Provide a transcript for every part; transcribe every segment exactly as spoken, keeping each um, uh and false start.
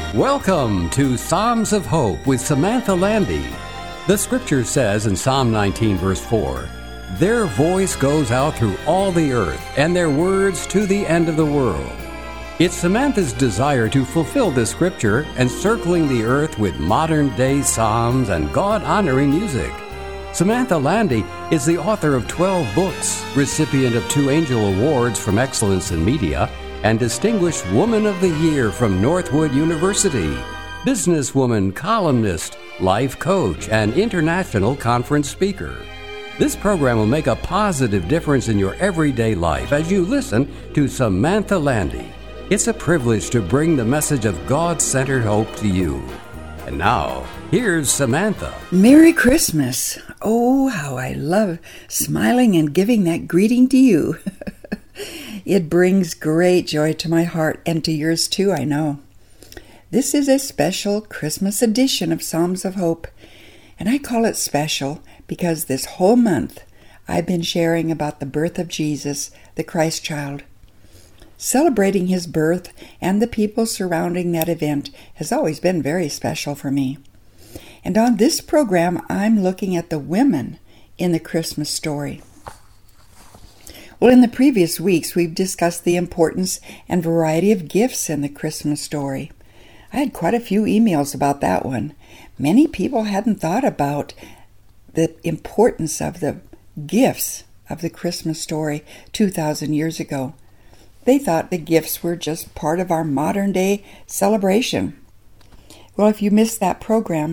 Welcome to Psalms of Hope with Samantha Landy. The scripture says in Psalm nineteen, verse four, "Their voice goes out through all the earth, and their words to the end of the world." It's Samantha's desire to fulfill this scripture, encircling the earth with modern-day psalms and God-honoring music. Samantha Landy is the author of twelve books, recipient of two Angel Awards from Excellence in Media, and Distinguished Woman of the Year from Northwood University, businesswoman, columnist, life coach, and international conference speaker. This program will make a positive difference in your everyday life as you listen to Samantha Landy. It's a privilege to bring the message of God-centered hope to you. And now, here's Samantha. Merry Christmas. Oh, how I love smiling and giving that greeting to you. It brings great joy to my heart and to yours too, I know. This is a special Christmas edition of Psalms of Hope, and I call it special because this whole month I've been sharing about the birth of Jesus, the Christ child. Celebrating his birth and the people surrounding that event has always been very special for me. And on this program, I'm looking at the women in the Christmas story. Well, in the previous weeks, we've discussed the importance and variety of gifts in the Christmas story. I had quite a few emails about that one. Many people hadn't thought about the importance of the gifts of the Christmas story two thousand years ago. They thought the gifts were just part of our modern-day celebration. Well, if you missed that program,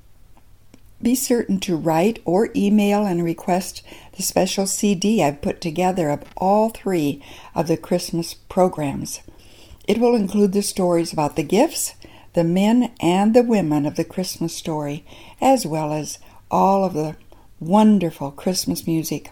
be certain to write or email and request the special C D I've put together of all three of the Christmas programs. It will include the stories about the gifts, the men and the women of the Christmas story, as well as all of the wonderful Christmas music.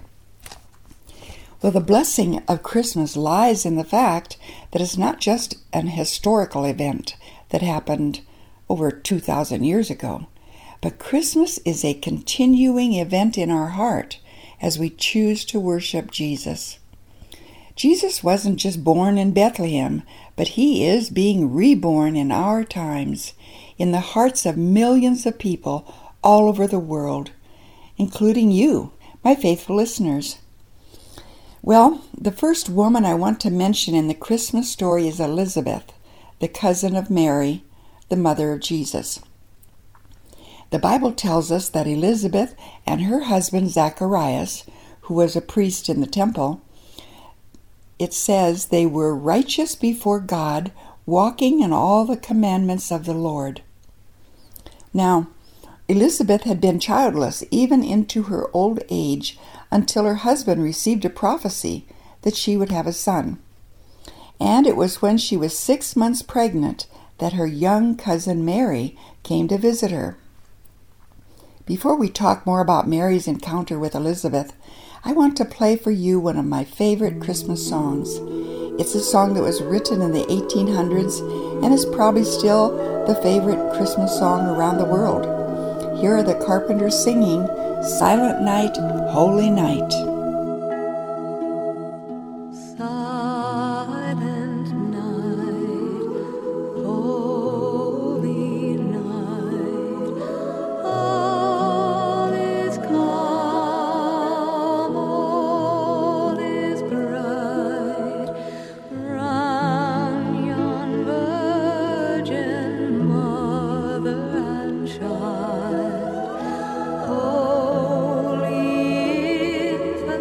Well, the blessing of Christmas lies in the fact that it's not just an historical event that happened over two thousand years ago, but Christmas is a continuing event in our heart as we choose to worship Jesus. Jesus wasn't just born in Bethlehem, but he is being reborn in our times, in the hearts of millions of people all over the world, including you, my faithful listeners. Well, the first woman I want to mention in the Christmas story is Elizabeth, the cousin of Mary, the mother of Jesus. The Bible tells us that Elizabeth and her husband Zacharias, who was a priest in the temple, it says they were righteous before God, walking in all the commandments of the Lord. Now, Elizabeth had been childless even into her old age until her husband received a prophecy that she would have a son. And it was when she was six months pregnant that her young cousin Mary came to visit her. Before we talk more about Mary's encounter with Elizabeth, I want to play for you one of my favorite Christmas songs. It's a song that was written in the eighteen hundreds and is probably still the favorite Christmas song around the world. Here are the Carpenters singing "Silent Night, Holy Night." Holy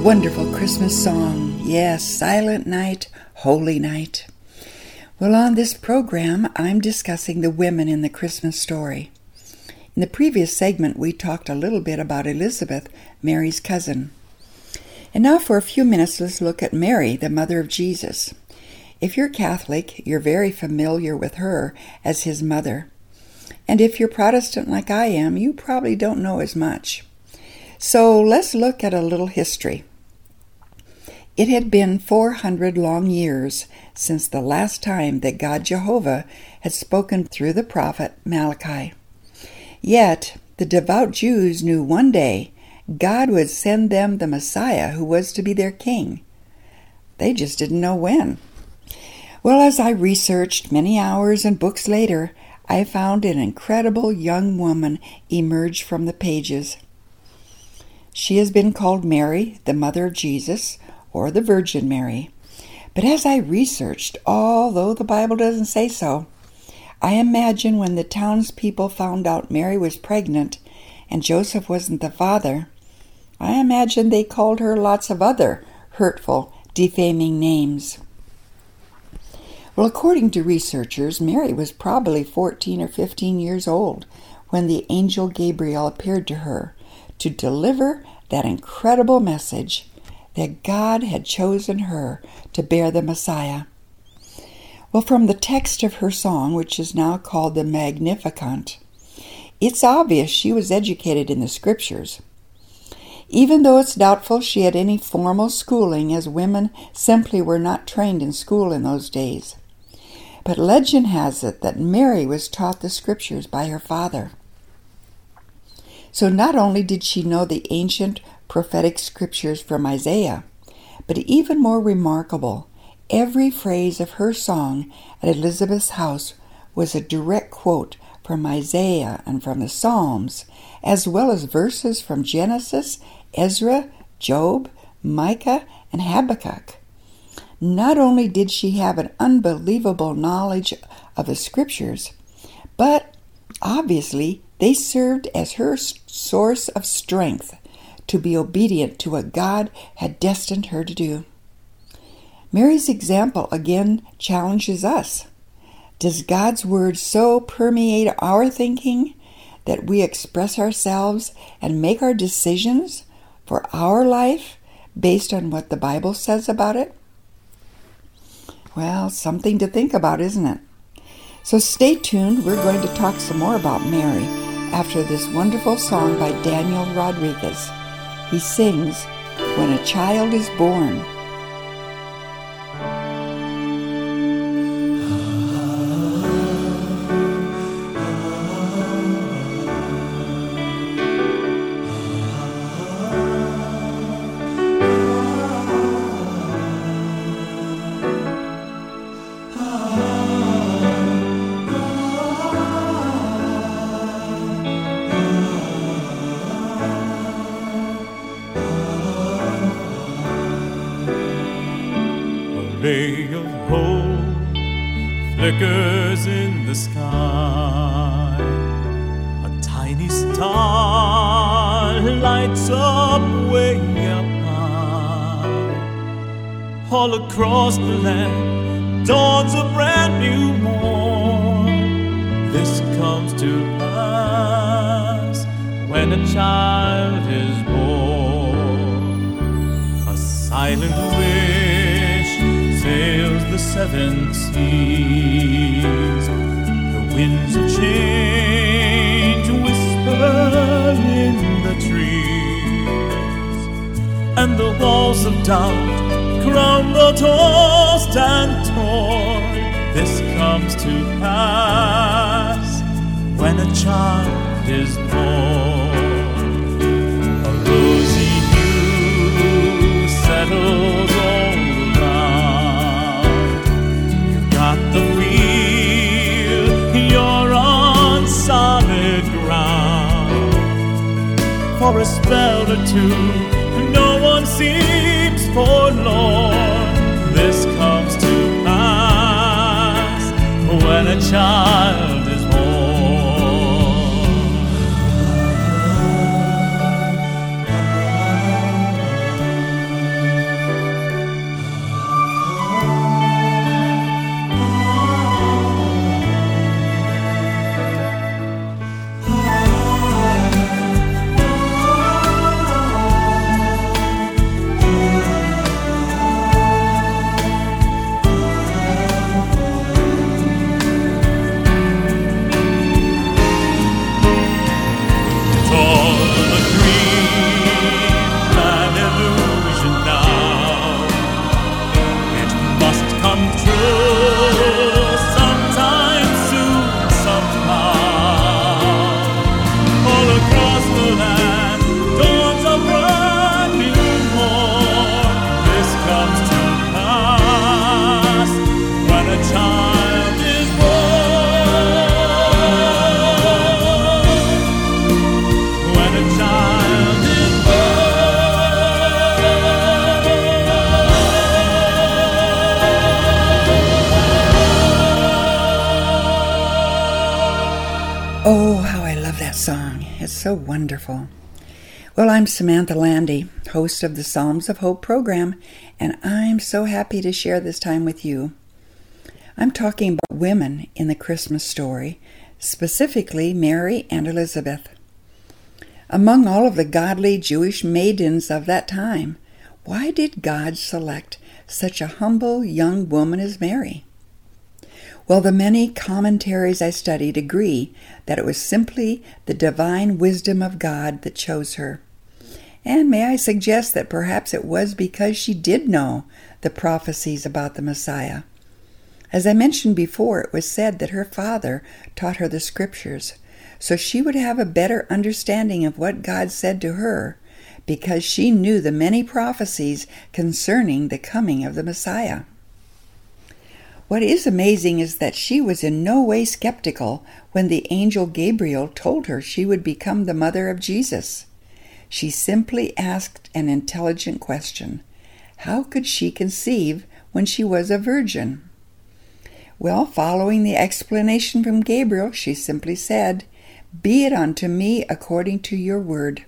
wonderful Christmas song. Yes, Silent Night, Holy Night. Well, on this program, I'm discussing the women in the Christmas story. In the previous segment, we talked a little bit about Elizabeth, Mary's cousin. And now for a few minutes, let's look at Mary, the mother of Jesus. If you're Catholic, you're very familiar with her as his mother. And if you're Protestant like I am, you probably don't know as much. So let's look at a little history. It had been four hundred long years since the last time that God Jehovah had spoken through the prophet Malachi. Yet the devout Jews knew one day God would send them the Messiah who was to be their king. They just didn't know when. Well, as I researched many hours and books later, I found an incredible young woman emerge from the pages. She has been called Mary, the mother of Jesus, or the Virgin Mary. But as I researched, although the Bible doesn't say so, I imagine when the townspeople found out Mary was pregnant and Joseph wasn't the father, I imagine they called her lots of other hurtful, defaming names. Well, according to researchers, Mary was probably fourteen or fifteen years old when the angel Gabriel appeared to her to deliver that incredible message that God had chosen her to bear the Messiah. Well, from the text of her song, which is now called the Magnificat, it's obvious she was educated in the Scriptures. Even though it's doubtful she had any formal schooling, as women simply were not trained in school in those days. But legend has it that Mary was taught the Scriptures by her father. So not only did she know the ancient prophetic scriptures from Isaiah, but even more remarkable, every phrase of her song at Elizabeth's house was a direct quote from Isaiah and from the Psalms, as well as verses from Genesis, Ezra, Job, Micah, and Habakkuk. Not only did she have an unbelievable knowledge of the scriptures, but obviously they served as her source of strength to be obedient to what God had destined her to do. Mary's example again challenges us. Does God's word so permeate our thinking that we express ourselves and make our decisions for our life based on what the Bible says about it? Well, something to think about, isn't it? So stay tuned. We're going to talk some more about Mary after this wonderful song by Daniel Rodriguez. He sings, "When a Child is Born." Ray of hope flickers in the sky. A tiny star lights up way up high. All across the land dawns a brand new morn. This comes to pass when a child is born. A silent wind sails the seven seas. The winds of change whisper in the trees, and the walls of doubt crumble, tossed and torn. This comes to pass when a child is born. A rosy hue settles all the feel you're on solid ground. For a spell or two, no one seems forlorn. This comes to pass when a child is born. It's so wonderful. Well, I'm Samantha Landy, host of the Psalms of Hope program, and I'm so happy to share this time with you. I'm talking about women in the Christmas story, specifically Mary and Elizabeth. Among all of the godly Jewish maidens of that time, why did God select such a humble young woman as Mary? Well, the many commentaries I studied agree that it was simply the divine wisdom of God that chose her. And may I suggest that perhaps it was because she did know the prophecies about the Messiah. As I mentioned before, it was said that her father taught her the scriptures, so she would have a better understanding of what God said to her, because she knew the many prophecies concerning the coming of the Messiah. What is amazing is that she was in no way skeptical when the angel Gabriel told her she would become the mother of Jesus. She simply asked an intelligent question. How could she conceive when she was a virgin? Well, following the explanation from Gabriel, she simply said, "Be it unto me according to your word."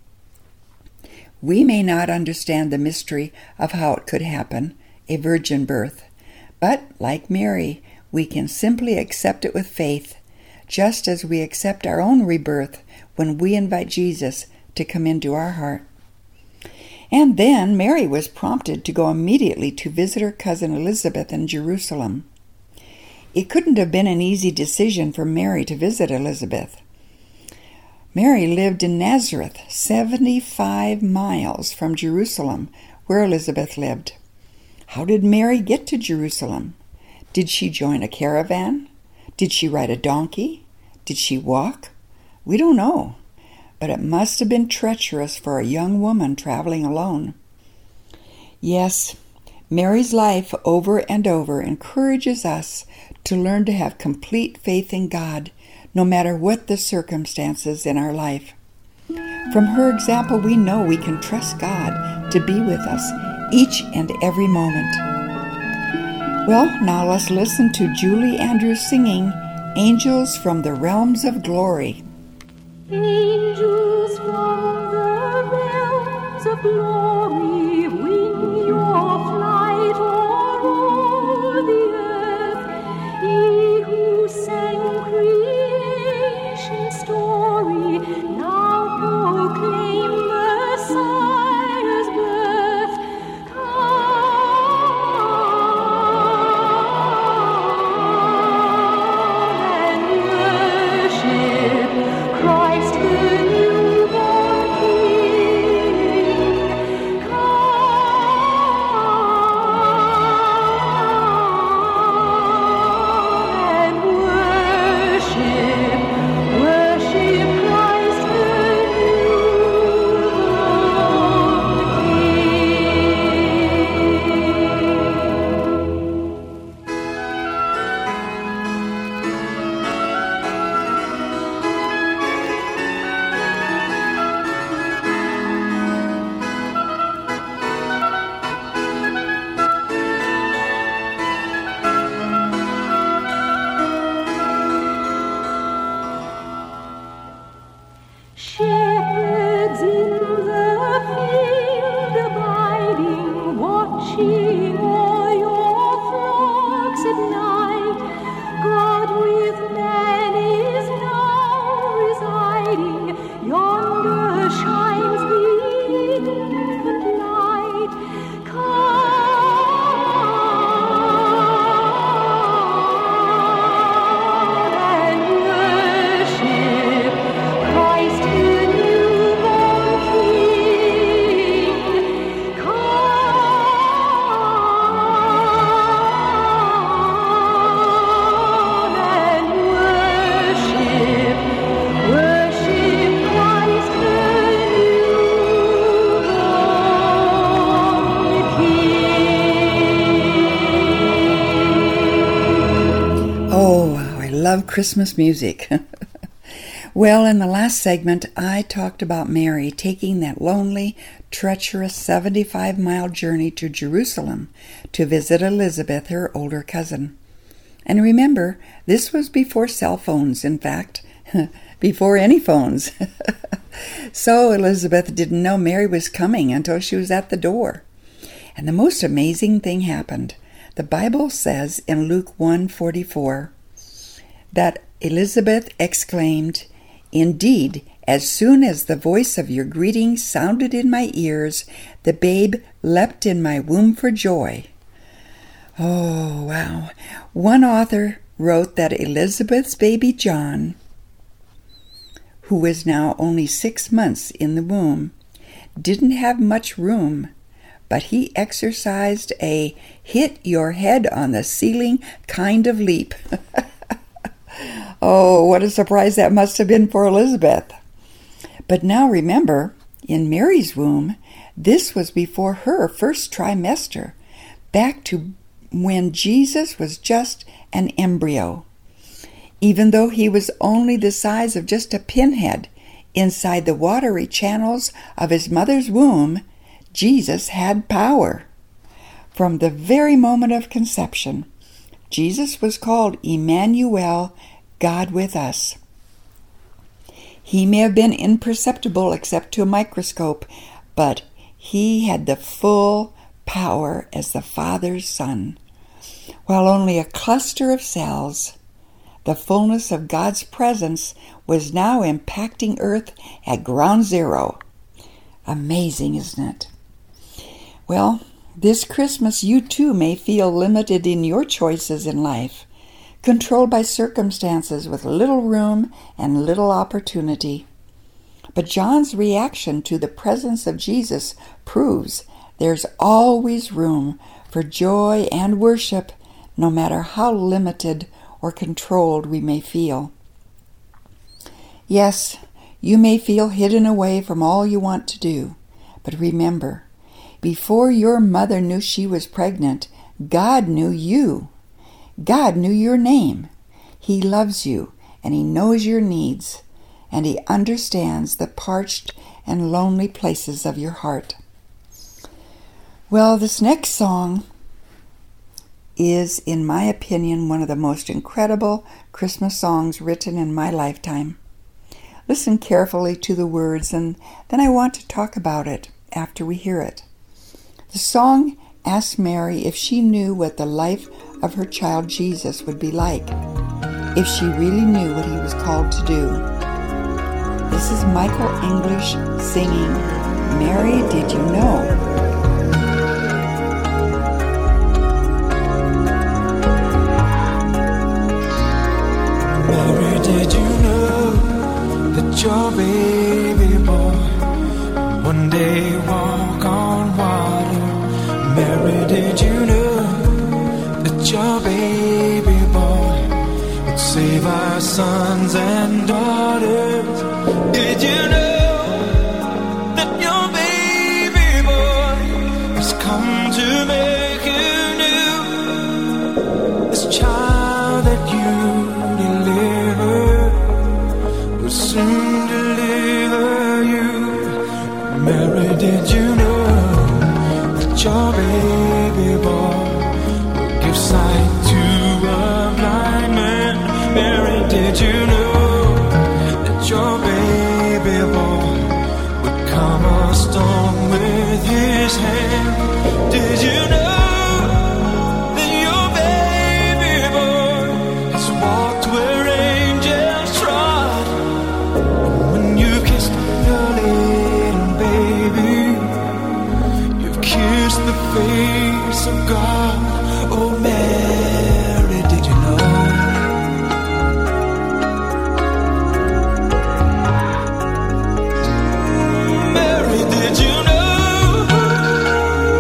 We may not understand the mystery of how it could happen, a virgin birth, but like Mary, we can simply accept it with faith, just as we accept our own rebirth when we invite Jesus to come into our heart. And then Mary was prompted to go immediately to visit her cousin Elizabeth in Jerusalem. It couldn't have been an easy decision for Mary to visit Elizabeth. Mary lived in Nazareth, seventy-five miles from Jerusalem, where Elizabeth lived. How did Mary get to Jerusalem? Did she join a caravan? Did she ride a donkey? Did she walk? We don't know, but it must have been treacherous for a young woman traveling alone. Yes, Mary's life over and over encourages us to learn to have complete faith in God, no matter what the circumstances in our life. From her example, we know we can trust God to be with us each and every moment. Well, now let's listen to Julie Andrews singing Angels from the Realms of Glory. Angels from the realms of glory, wing your flight o'er the earth. Ye who sang creation's story, now proclaim Messiah's birth. Come and worship Christ the newborn King. love Christmas music. Well, in the last segment, I talked about Mary taking that lonely, treacherous seventy-five mile journey to Jerusalem to visit Elizabeth, her older cousin. And remember, this was before cell phones. In fact, before any phones. So Elizabeth didn't know Mary was coming until she was at the door. And the most amazing thing happened. The Bible says in Luke one forty-four that Elizabeth exclaimed, "Indeed, as soon as the voice of your greeting sounded in my ears, the babe leapt in my womb for joy." Oh, wow. One author wrote that Elizabeth's baby John, who was now only six months in the womb, didn't have much room, but he exercised a hit-your-head-on-the-ceiling kind of leap. Oh, what a surprise that must have been for Elizabeth. But now remember, in Mary's womb, this was before her first trimester, back to when Jesus was just an embryo. Even though he was only the size of just a pinhead inside the watery channels of his mother's womb, Jesus had power. From the very moment of conception, Jesus was called Emmanuel, God with us. He may have been imperceptible except to a microscope, but he had the full power as the Father's Son. While only a cluster of cells, the fullness of God's presence was now impacting Earth at ground zero. Amazing, isn't it? Well, this Christmas you too may feel limited in your choices in life, controlled by circumstances with little room and little opportunity. But John's reaction to the presence of Jesus proves there's always room for joy and worship, no matter how limited or controlled we may feel. Yes, you may feel hidden away from all you want to do, but remember, before your mother knew she was pregnant, God knew you. God knew your name. He loves you, and He knows your needs, and He understands the parched and lonely places of your heart. Well, this next song is, in my opinion, one of the most incredible Christmas songs written in my lifetime. Listen carefully to the words, and then I want to talk about it after we hear it. The song asks Mary if she knew what the life of her child Jesus would be like, if she really knew what he was called to do. This is Michael English singing, "Mary, Did You Know?" Mary, did you know that your baby boy one day walk on water? Mary, did you know that your baby boy would save our sons and daughters? Did you know that your baby boy has come to make you new? This child that you soon deliver you. Mary, did you know that your baby boy will give sight to a blind man? Mary, did you know that your baby boy would calm a storm with his hand? Did you know that your baby boy has walked where angels trod? When you kissed your little baby, you've kissed the face of God. Oh, Mary, did you know? Mary, did you know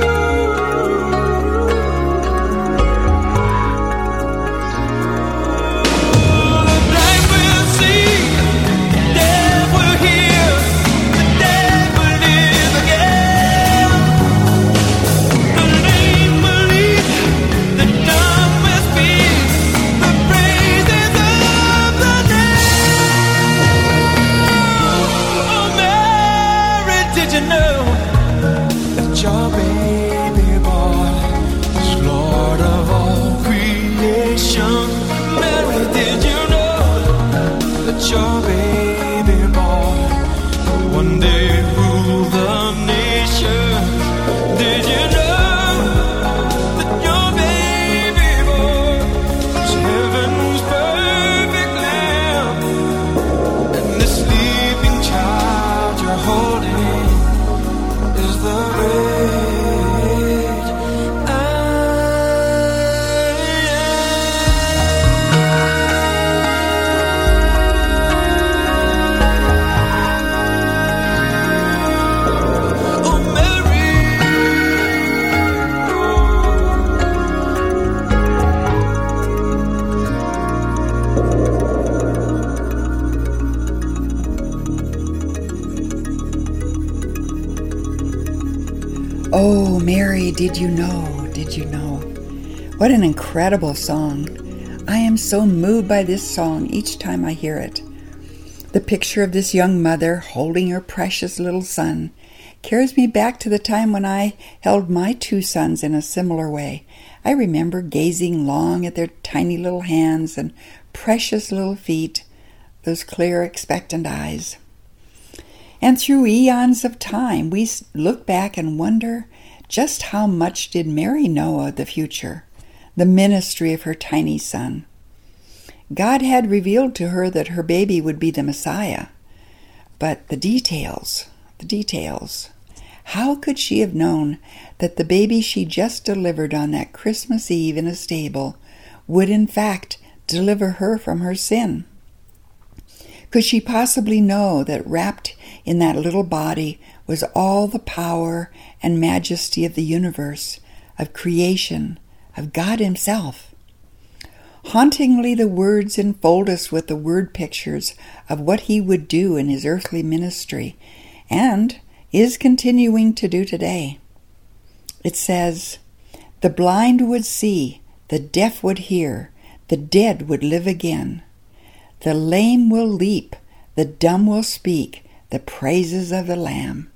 say, did you know, did you know? What an incredible song. I am so moved by this song each time I hear it. The picture of this young mother holding her precious little son carries me back to the time when I held my two sons in a similar way. I remember gazing long at their tiny little hands and precious little feet, those clear, expectant eyes. And through eons of time, we look back and wonder just how much did Mary know of the future, the ministry of her tiny son. God had revealed to her that her baby would be the Messiah, but the details, the details. How could she have known that the baby she just delivered on that Christmas Eve in a stable would in fact deliver her from her sin? Could she possibly know that wrapped in that little body was all the power and majesty of the universe, of creation, of God Himself? Hauntingly, the words enfold us with the word pictures of what He would do in His earthly ministry, and is continuing to do today. It says, "The blind would see, the deaf would hear, the dead would live again. The lame will leap, the dumb will speak, the praises of the Lamb."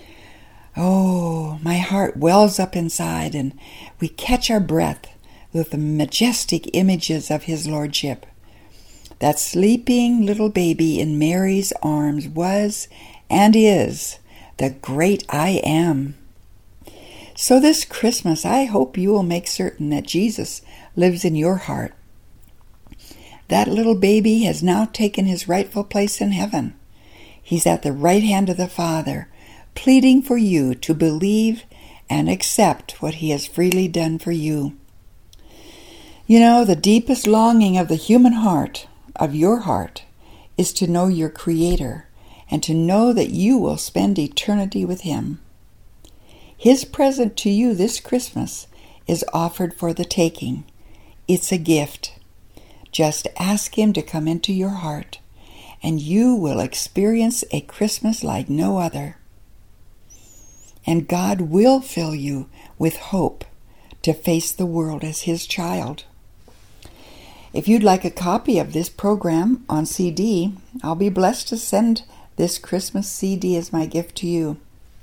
Oh, my heart wells up inside, and we catch our breath with the majestic images of His Lordship. That sleeping little baby in Mary's arms was and is the great I Am. So this Christmas, I hope you will make certain that Jesus lives in your heart. That little baby has now taken his rightful place in heaven. He's at the right hand of the Father, pleading for you to believe and accept what He has freely done for you. You know, the deepest longing of the human heart, of your heart, is to know your Creator and to know that you will spend eternity with Him. His present to you this Christmas is offered for the taking. It's a gift. Just ask Him to come into your heart, and you will experience a Christmas like no other. And God will fill you with hope to face the world as His child. If you'd like a copy of this program on C D, I'll be blessed to send this Christmas C D as my gift to you.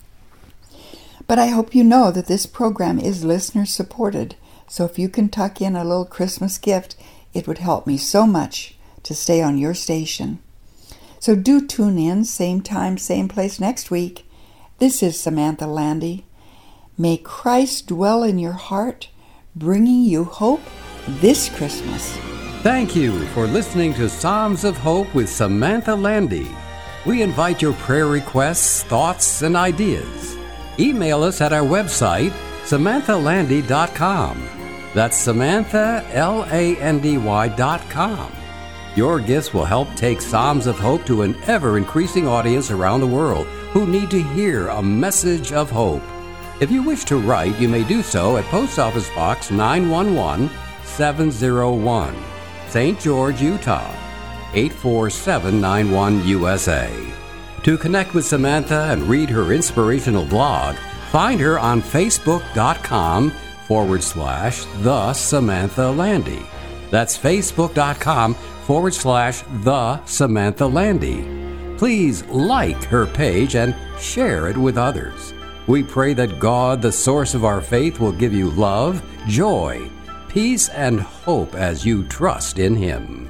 But I hope you know that this program is listener supported, so if you can tuck in a little Christmas gift, it would help me so much to stay on your station. So do tune in, same time, same place next week. This is Samantha Landy. May Christ dwell in your heart, bringing you hope this Christmas. Thank you for listening to Psalms of Hope with Samantha Landy. We invite your prayer requests, thoughts, and ideas. Email us at our website, samantha landy dot com. That's Samantha, L A N D Y dot com. Your gifts will help take Psalms of Hope to an ever-increasing audience around the world who need to hear a message of hope. If you wish to write, you may do so at Post Office Box nine one one seven oh one, Saint George, Utah, eight four seven nine one, U S A. To connect with Samantha and read her inspirational blog, find her on Facebook.com forward slash The Samantha Landy. That's Facebook.com forward slash The Samantha Landy. Please like her page and share it with others. We pray that God, the source of our faith, will give you love, joy, peace, and hope as you trust in Him.